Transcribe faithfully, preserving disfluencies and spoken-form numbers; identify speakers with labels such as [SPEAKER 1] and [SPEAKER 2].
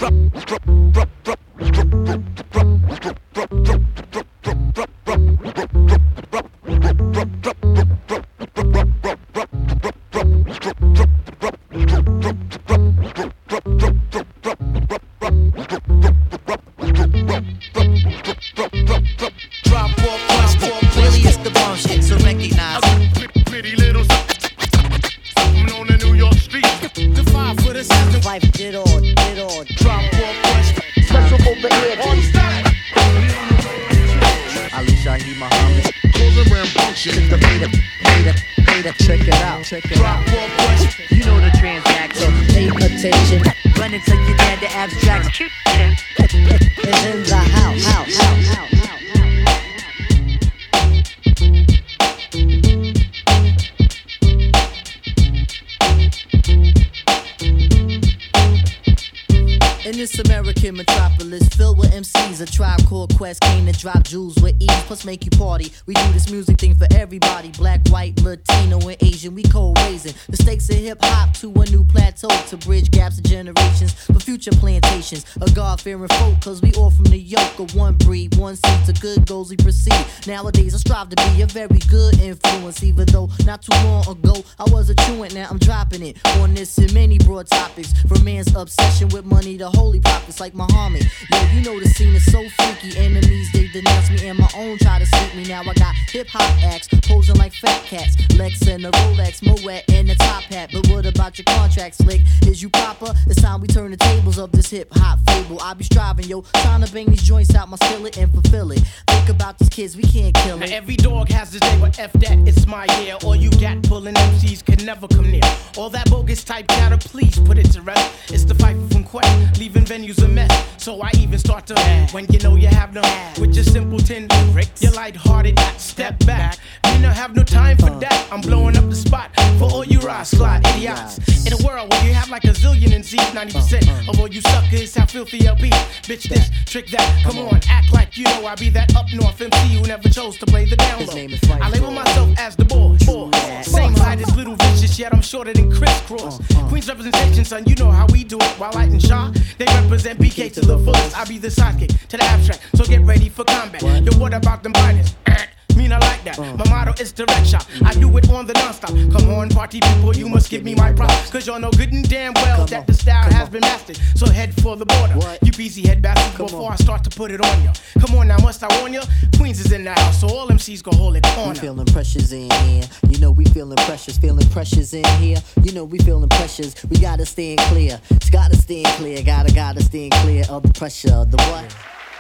[SPEAKER 1] Make you party. We do this music thing for everybody. Black, white, Latino, and Asian. We co-raising the stakes of hip-hop to a new plateau, to bridge gaps of generations for future plantations. A God-fearing folk, cause we all from the yoke of one breed, one seed. To good goals we proceed. Nowadays I strive to be a very good influence, even though not too long ago I was a truant. Now I'm dropping it on this and many broad topics, from man's obsession with money to holy prophets like Muhammad. Yo, you know the scene is so freaky. Enemies, they denounce me, and my own try to sleep me. Now I got hip-hop acts posing like fat cats, Lex and a Rolex, Moet and a top hat. But what about your contract, slick? Is you proper? It's time we turn the tables of this hip-hop fable. I be striving, yo, trying to bang these joints out my skillet and fulfill it. Think about these kids, we can't kill it.
[SPEAKER 2] Now every dog has his day, but F that, it's my year. All you gat pulling M Cs can never come near. All that bogus type chatter, please put it to rest. It's the fight from Quest, leaving venues a mess. So I even start to when you know you have no with your simpleton lyrics. You're lighthearted, step back. Me not have no time for that. I'm blowing up the spot for all you ride slide idiots. In a world where you have like a zillion N Cs, ninety percent of all you suckers have filthy L Ps. Bitch this, trick that, come on, act like you know I be that up north M C who never chose to play the down low. I label myself as the boss. Same height as Little Vicious, yet I'm shorter than crisscross. Queens representation, son, you know how we do it. While Light and Shaw, they represent B K to the fullest. I be the sidekick to the abstract, so get ready for combat. Yo, what about them biters? Me not like that. My motto is direct shot. I do it on the non-stop. Come on, party people, you must give me my props. Cause y'all know good and damn well that the style has been mastered. So head for the border. You busy head bastards before I start to put it on ya. Come on now, must I warn ya? Queens is in the house, so all M Cs gon' hold it on.
[SPEAKER 1] We feeling pressures in here. You know we feeling pressures, feeling pressures in here. You know we feeling pressures. We gotta stand clear. It's gotta stand clear. Gotta, gotta stand clear of the pressure. The what?